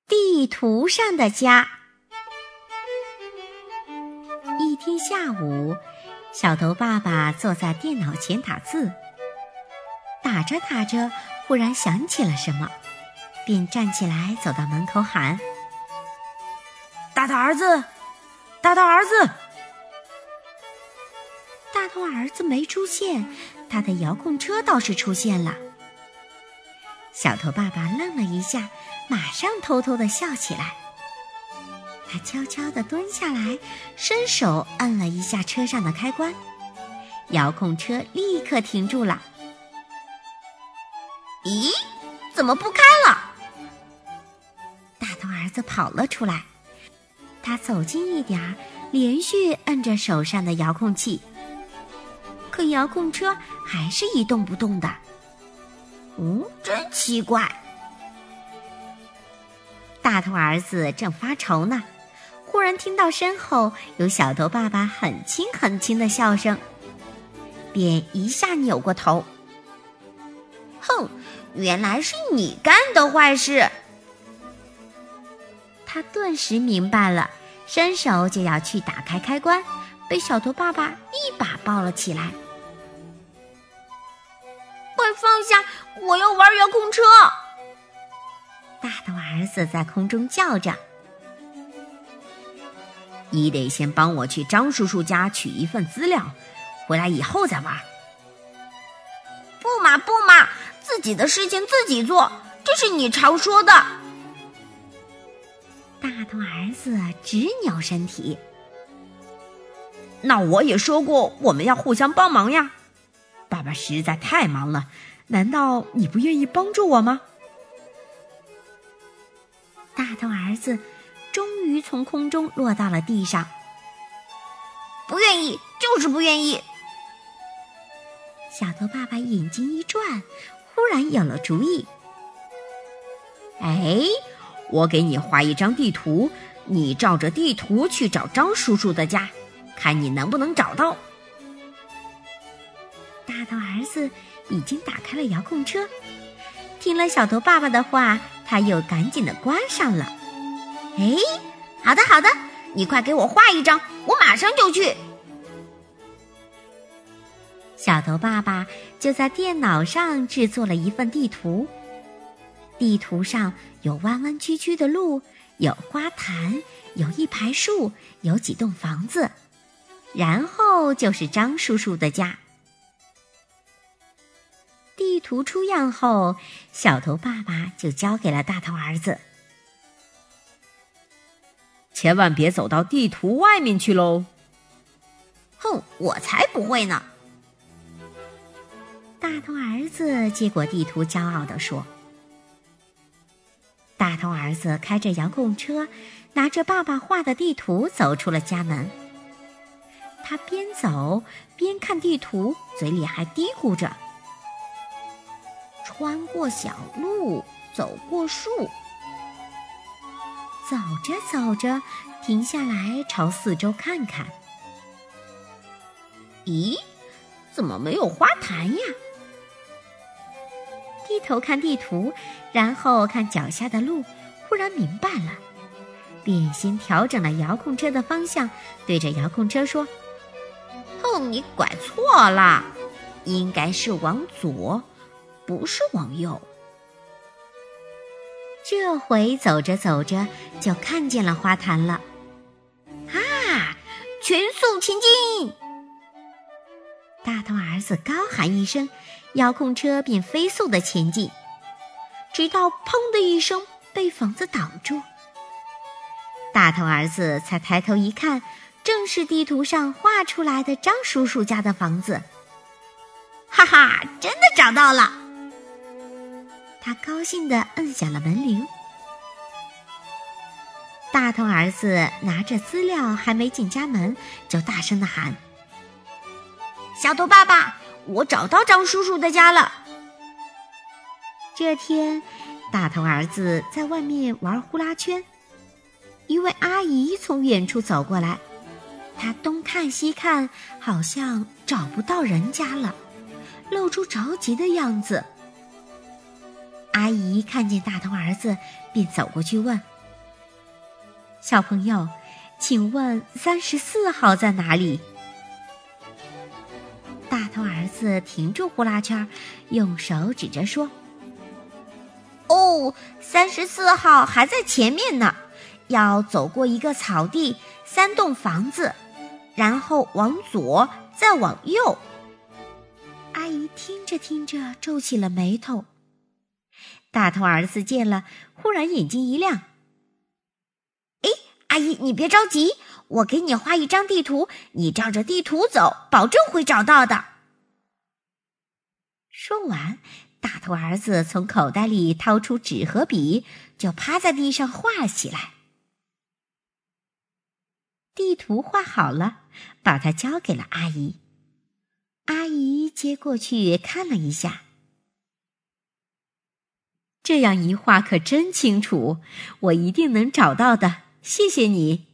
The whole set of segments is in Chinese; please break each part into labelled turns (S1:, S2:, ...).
S1: 地图上的家。一天下午，小头爸爸坐在电脑前打字，打着打着，忽然想起了什么，便站起来走到门口喊：“
S2: 大头儿子，大头儿子！”
S1: 大头儿子没出现，他的遥控车倒是出现了。小头爸爸愣了一下，马上偷偷地笑起来。他悄悄地蹲下来，伸手按了一下车上的开关，遥控车立刻停住了。
S2: 咦，怎么不开了？
S1: 大头儿子跑了出来，他走近一点，连续摁着手上的遥控器，可遥控车还是一动不动的。
S2: 真奇怪。
S1: 大头儿子正发愁呢，忽然听到身后有小头爸爸很轻很轻的笑声，便一下扭过头。
S2: 哼，原来是你干的坏事。
S1: 他顿时明白了，伸手就要去打开开关，被小头爸爸一把抱了起来。
S2: 快放下，我要玩遥控车！
S1: 大头儿子在空中叫着。
S2: 你得先帮我去张叔叔家取一份资料，回来以后再玩。不嘛不嘛，自己的事情自己做，这是你常说的。
S1: 大头儿子直扭身体。
S2: 那我也说过我们要互相帮忙呀。爸爸实在太忙了，难道你不愿意帮助我吗？
S1: 大头儿子终于从空中落到了地上。
S2: 不愿意，就是不愿意。
S1: 小头爸爸眼睛一转，忽然有了主意。
S2: 我给你画一张地图，你照着地图去找张叔叔的家，看你能不能找到。
S1: 大头儿子已经打开了遥控车，听了小头爸爸的话，他又赶紧地关上了。
S2: 好的好的，你快给我画一张，我马上就去。
S1: 小头爸爸就在电脑上制作了一份地图，地图上有弯弯曲曲的路，有花坛，有一排树，有几栋房子，然后就是张叔叔的家。地图出样后，小头爸爸就交给了大头儿子。
S2: 千万别走到地图外面去喽。
S1: 哼，我才不会呢。大头儿子接过地图，骄傲地说。大头儿子开着遥控车，拿着爸爸画的地图走出了家门。他边走边看地图，嘴里还嘀咕着：穿过小路，走过树。走着走着，停下来朝四周看看。
S2: 咦，怎么没有花坛呀？
S1: 低头看地图，然后看脚下的路，忽然明白了，便先调整了遥控车的方向，对着遥控车说：
S2: 你拐错了，应该是往左，不是往右。
S1: 这回走着走着就看见了花坛了。
S2: 全速前进！
S1: 大头儿子高喊一声，遥控车便飞速地前进，直到砰的一声被房子挡住。大头儿子才抬头一看，正是地图上画出来的张叔叔家的房子。
S2: 哈哈，真的找到了！
S1: 他高兴地摁响了门铃。大头儿子拿着资料还没进家门，就大声地喊：
S2: 小头爸爸，我找到张叔叔的家了。
S1: 这天，大头儿子在外面玩呼啦圈，一位阿姨从远处走过来，她东看西看，好像找不到人家了，露出着急的样子。阿姨看见大头儿子，便走过去问： 小朋友，请问34号在哪里？大头儿子停住呼啦圈，用手指着说：
S2: 哦，34号还在前面呢，要走过一个草地，3栋房子，然后往左，再往右。
S1: 阿姨听着听着皱起了眉头。大头儿子见了，忽然眼睛一亮。
S2: 哎，阿姨，你别着急，我给你画一张地图，你照着地图走，保证会找到的。
S1: 说完，大头儿子从口袋里掏出纸和笔，就趴在地上画起来。地图画好了，把它交给了阿姨。阿姨接过去看了一下，这样一画可真清楚，我一定能找到的，谢谢你。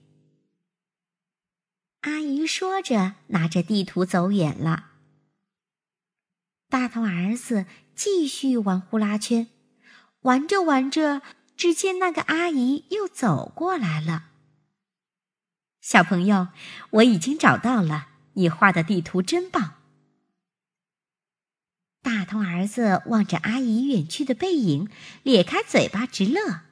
S1: 阿姨说着，拿着地图走远了。大头儿子继续玩呼啦圈，玩着玩着，只见那个阿姨又走过来了。小朋友，我已经找到了，你画的地图真棒。大头儿子望着阿姨远去的背影，咧开嘴巴直乐。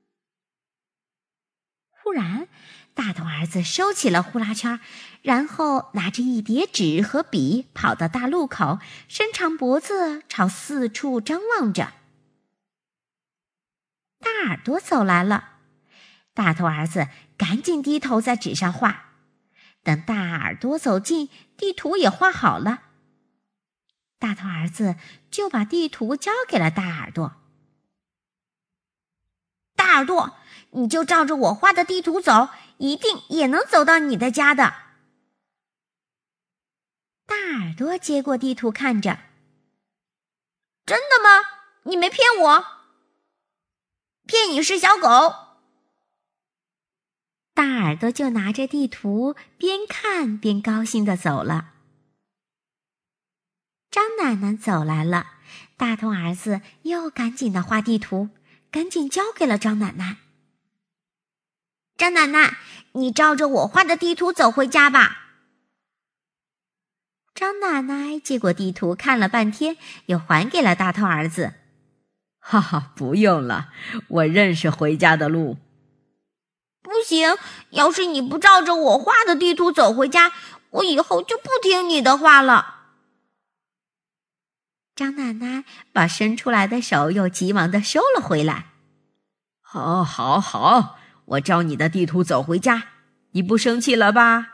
S1: 忽然，大头儿子收起了呼啦圈，然后拿着一叠纸和笔跑到大路口，伸长脖子朝四处张望着。大耳朵走来了，大头儿子赶紧低头在纸上画。等大耳朵走近，地图也画好了。大头儿子就把地图交给了大耳朵。
S2: 大耳朵，你就照着我画的地图走，一定也能走到你的家的。
S1: 大耳朵接过地图看着。
S2: 真的吗？你没骗我？骗你是小狗。
S1: 大耳朵就拿着地图边看边高兴地走了。张奶奶走来了，大头儿子又赶紧地画地图，赶紧交给了张奶奶。
S2: 张奶奶，你照着我画的地图走回家吧。
S1: 张奶奶接过地图看了半天，又还给了大头儿子。
S3: 哈哈，不用了，我认识回家的路。
S2: 不行，要是你不照着我画的地图走回家，我以后就不听你的话了。
S1: 张奶奶把伸出来的手又急忙地收了回来。
S3: 好，好，好，我照你的地图走回家，你不生气了吧？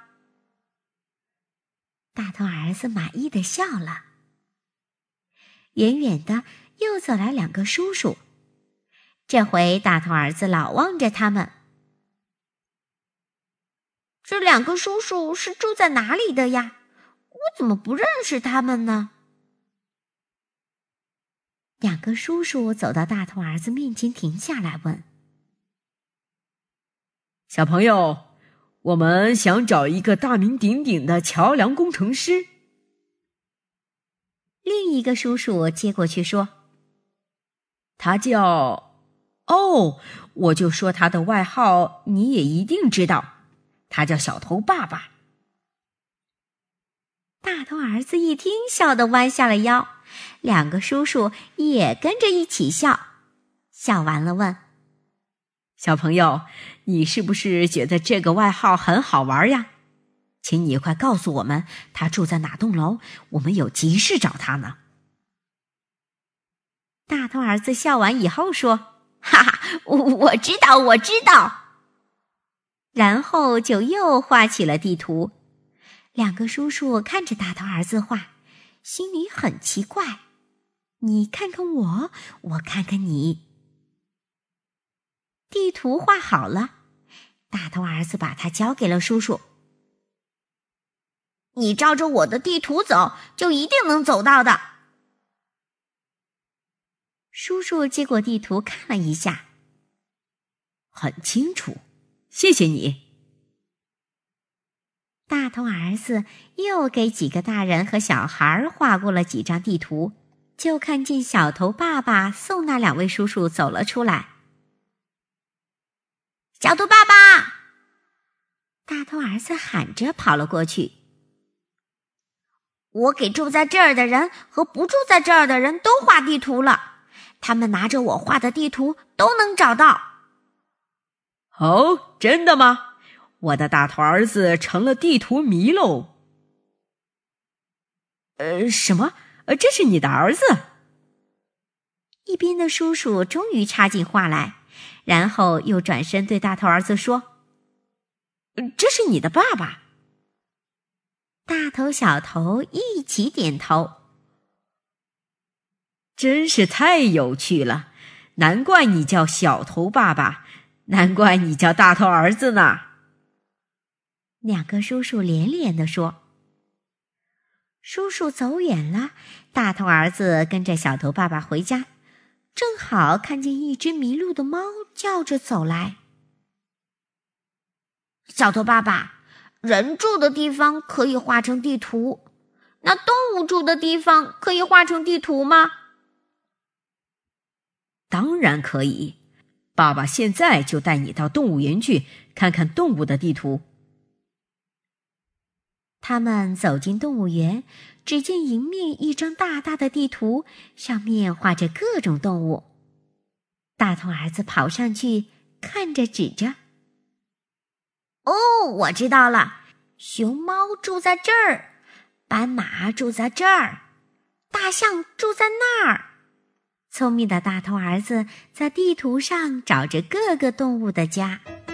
S1: 大头儿子满意地笑了。远远的又走来2个叔叔，这回大头儿子老望着他们。
S2: 这2个叔叔是住在哪里的呀？我怎么不认识他们呢
S1: ？2个叔叔走到大头儿子面前停下来问：
S3: 小朋友，我们想找一个大名鼎鼎的桥梁工程师。
S1: 另一个叔叔接过去说：
S3: 他叫……哦，我就说他的外号你也一定知道，他叫小头爸爸。
S1: 大头儿子一听，笑得弯下了腰，2个叔叔也跟着一起笑。笑完了问：
S3: 小朋友，你是不是觉得这个外号很好玩呀？请你快告诉我们他住在哪栋楼，我们有急事找他呢。
S1: 大头儿子笑完以后说：
S2: 哈哈，我知道，我知道。
S1: 然后就又画起了地图。2个叔叔看着大头儿子画，心里很奇怪，你看看我，我看看你。地图画好了，大头儿子把它交给了叔叔。
S2: 你照着我的地图走，就一定能走到的。
S1: 叔叔接过地图看了一下，
S3: 很清楚，谢谢你。
S1: 大头儿子又给几个大人和小孩画过了几张地图，就看见小头爸爸送那2位叔叔走了出来。
S2: 小头爸爸，
S1: 大头儿子喊着跑了过去。
S2: 我给住在这儿的人和不住在这儿的人都画地图了，他们拿着我画的地图都能找到。
S3: 哦，真的吗？我的大头儿子成了地图迷喽。什么？这是你的儿子？
S1: 一边的叔叔终于插进话来，然后又转身对大头儿子说：
S3: 这是你的爸爸。
S1: 大头小头一起点头。
S3: 真是太有趣了，难怪你叫小头爸爸，难怪你叫大头儿子呢。
S1: 两个叔叔连连地说。叔叔走远了，大头儿子跟着小头爸爸回家，正好看见一只迷路的猫叫着走来。
S2: 小头爸爸，人住的地方可以画成地图，那动物住的地方可以画成地图吗？
S3: 当然可以，爸爸现在就带你到动物园去看看动物的地图。
S1: 他们走进动物园，只见迎面一张大大的地图，上面画着各种动物。大头儿子跑上去，看着指着：
S2: 哦，我知道了，熊猫住在这儿，斑马住在这儿，大象住在那儿。
S1: 聪明的大头儿子在地图上找着各个动物的家。